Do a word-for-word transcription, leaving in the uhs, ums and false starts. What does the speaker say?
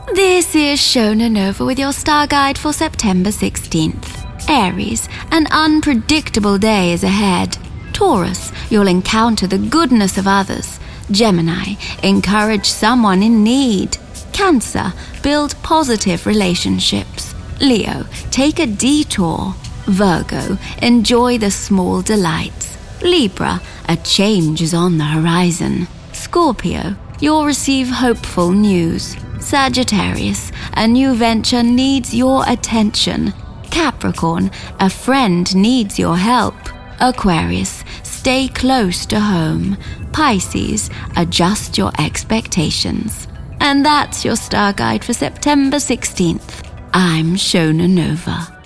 This is Shona Nova with your star guide for September sixteenth. Aries, an unpredictable day is ahead. Taurus, you'll encounter the goodness of others. Gemini, encourage someone in need. Cancer, build positive relationships. Leo, take a detour. Virgo, enjoy the small delights. Libra, a change is on the horizon. Scorpio, you'll receive hopeful news. Sagittarius, a new venture needs your attention. Capricorn, a friend needs your help. Aquarius, stay close to home. Pisces, adjust your expectations. And that's your star guide for September sixteenth. I'm Shona Nova.